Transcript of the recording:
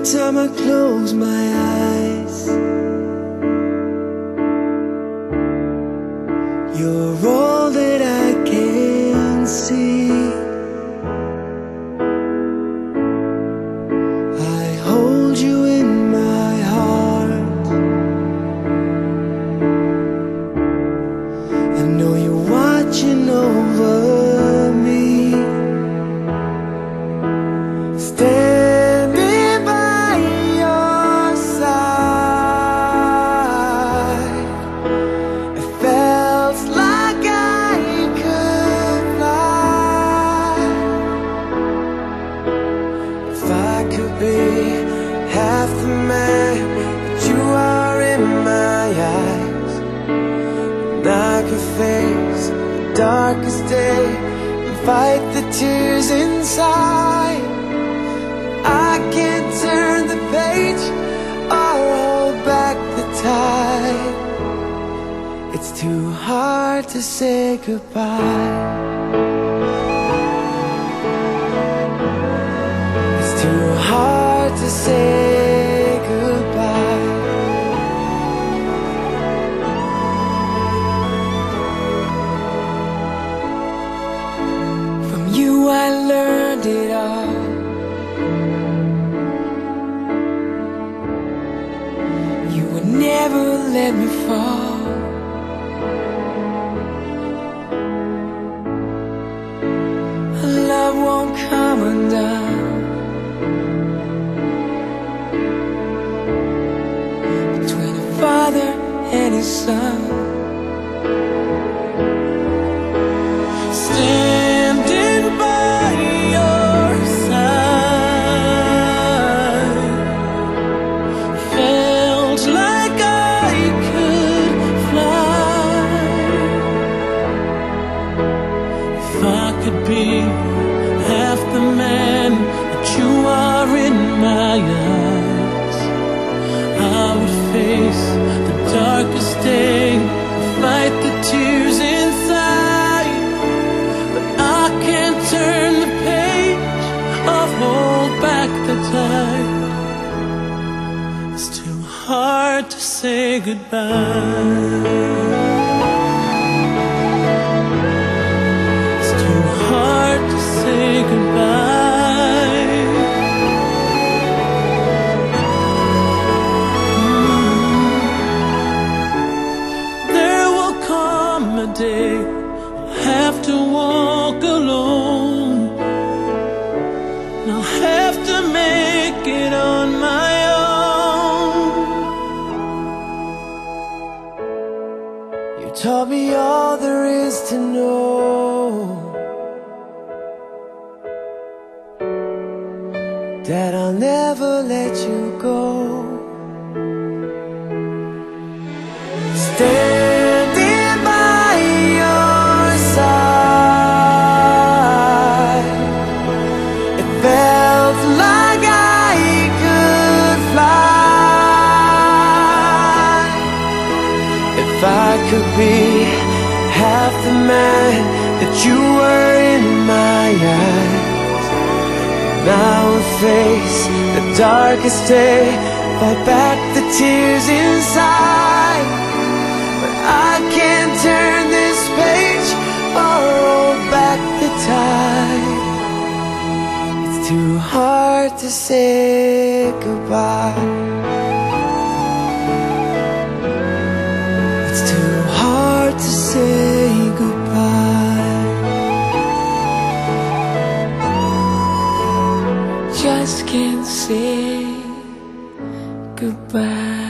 time I close my eyes, you're all that I can see. I hold you in my heart. I know you're watching over me. Standing by your side, it felt like I could fly. If I could be half the man that you are in my eyes, and I could face the darkest day and fight the tears inside. I can't turn the page or hold back the tide. It's too hard to say goodbye. It's too hard to say goodbye. From you I learned it all. You would never let me fall. Love won't come undone between a father and his son. Standing by your side, felt like I could fly. If I could be half the man that you are in my eyes, I would face the darkest day, fight the tears inside. But I can't turn the page or hold back the tide. It's too hard to say goodbye. It's too hard to say goodbye. There will come a day I'll have to walk alone, and I'll have to make it on my own. You taught me all there is to know, that I'll never let you go. Standing by your side, it felt like I could fly. If I could be half the man that you were in my eyes, and I would face the darkest day, fight back the tears inside. But I can't turn this page or roll back the tide. It's too hard to say goodbye. It's too hard to say goodbye. Just can't say goodbye.